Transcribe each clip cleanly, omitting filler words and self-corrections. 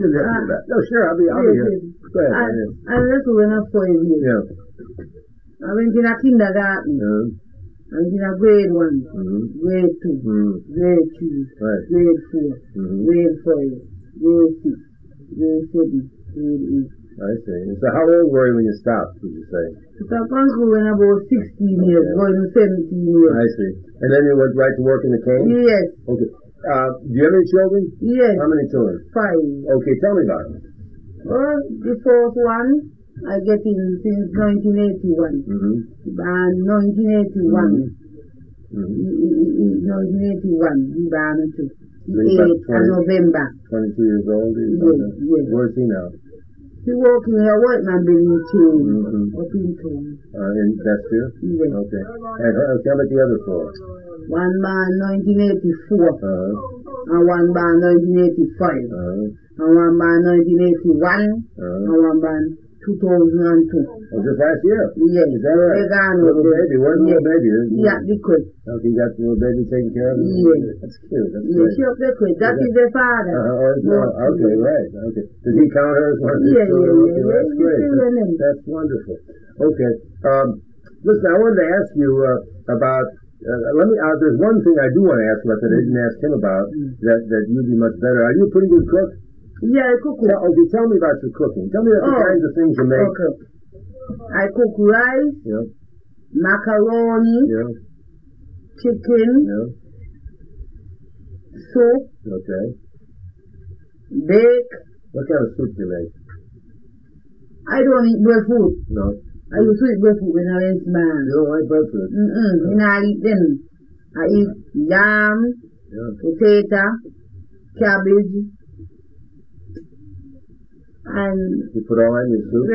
Shouldn't have to do that. No, sure, I'll be here. Go ahead. I left when I was 5 years. Yeah. I went in a kindergarten. I went in a grade 1, grade 2, grade 3, grade 4, grade 5, grade 6, grade 7, grade 8. I see. So how old were you when you stopped, would you say? I stopped on school when I was 16 years, going to 17 years. I see. And then you went right to work in the cane? Yes. Okay. Do you have any children? Yes. How many children? 5. Okay, tell me about it. Well, the first one, I get in since 1981. And 1981. 1981, he born too. The 8th of November. 22 years old? Yes. Where's he now? He working in a white man building chain up in town. In Vestia? Yes. Okay. And tell me the other 4. One born 1984. And one born 1985. And one born 1981. And one born 2002. Oh, just last year? Yes. Is that right? Little baby. Where's the little baby? Yeah, the crib. Okay, you got the little baby taken care of? Yes. That's cute. That's yes, great. she up the crib. That is the father. Okay, right. Okay. Does he count her as one of his children? Okay, that's great. That's wonderful. Okay. Listen, I wanted to ask you about. There's one thing I do want to ask about that I didn't ask him about. That you'd be much better. Are you a pretty good cook? Yeah, I cook. Okay, tell me about your cooking. Tell me about the kinds of things you make. Okay. I cook rice, macaroni, chicken, soup, bake. What kind of soup do you make? I don't eat breadfruit. No. I used to eat breadfruit when I was small. You don't like breadfruit? And I eat them. I eat yam, potato, cabbage. And you put all in your soup?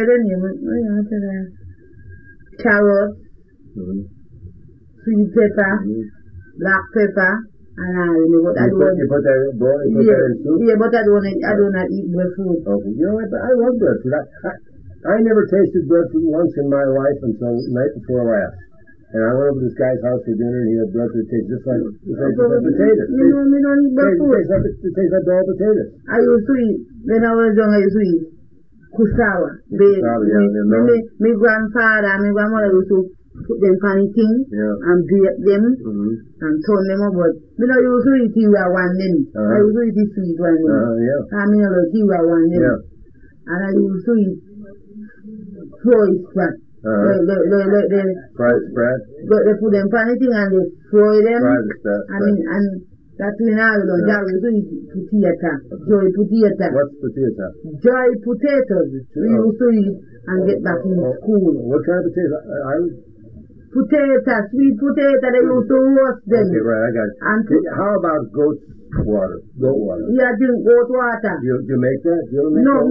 Carrot, sweet pepper, black pepper, and you put that in soup? Yeah, but I do not eat breadfruit. Okay, you know what? I love breadfruit. I never tasted breadfruit once in my life until the night before last. And I went over to this guy's house for dinner, and he had breadfruit that tastes just like potatoes. Me don't eat breadfruit. It tastes like raw potatoes. I used to eat, when I was young, I used to eat kusawa. My grandfather and my grandmother used to put them on the thing and bake them and turn them up. But I don't used to eat tiwa one them. I used to eat the sweet one them. And I like tiwa one them. And I used to eat fried sprat. Fried sprat? They put them on the thing and they fry them. And that's when I was that we used to eat potato. Joy potato. What's potato? Joy potatoes. We used to eat and get back in school. What kind of potato? Potato, sweet potato, they used to roast them. Okay, right, I got it. And how about goat water? Goat water? Yeah, drink goat water. Do you make that? Do you ever make No.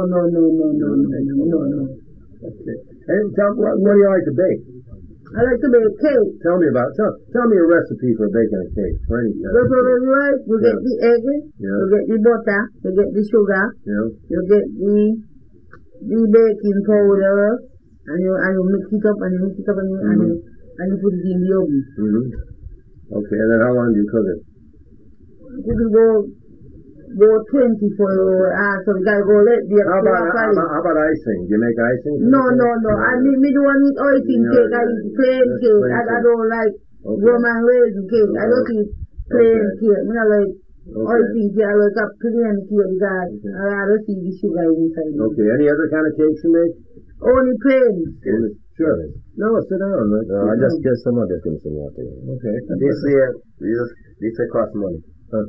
Okay. And tell me, what do you like to bake? I like to bake cake. Tell me a recipe for baking a cake. For any kind. Right. You get the egg, you get the butter, you get the sugar, you get the baking powder, and you mix it up and you put it in the oven. Okay, and then how long do you cook it? Cook it about 20 for so we gotta go let the how about icing? Do you make icing? No. I don't eat icing cake. I eat plain cake. I don't like Roman raisin cake. I don't eat plain cake. I like icing cake. I like a plain cake because I rather see the sugar inside. Okay. Any other kind of cakes you make? Only plain. Sure. No, sit down. I just give some water. Okay. This costs money.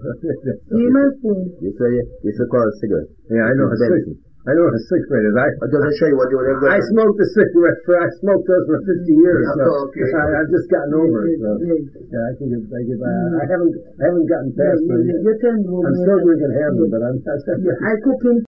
This called cigarette. Yeah, I know a cigarette. I know what a cigarette is. I'll just show you what you're doing. I smoked a cigarette I smoked those for 50 years. I've just gotten over it. So yeah, I haven't gotten past it. I'm still drinking Hammer, but I'm I cook in